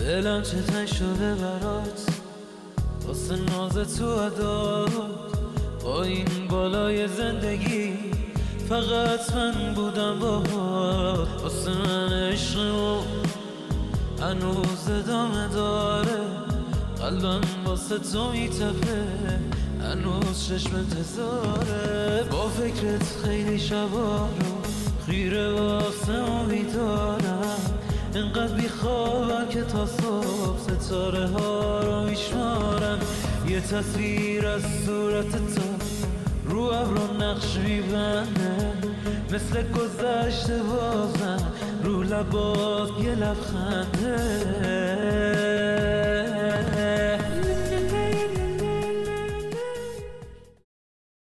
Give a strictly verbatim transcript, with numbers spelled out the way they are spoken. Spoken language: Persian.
دلم چه تنگ شده برات واسه ناز تو ادات با این بالای زندگی فقط من بودم باهات واسه من عشقمون هنوز ادامه داره قلبم واسه تو میتپه هنوز چشم انتظاره با فکرت خیلی شبا رو خیره واسه امیدارم انقدر بیخوابم که تا صبح ستاره ها رو میشمارم یه تصویر از صورت تو رو ابرو نقش میبنده مثل گذشته بازم رو لبات یه لبخنده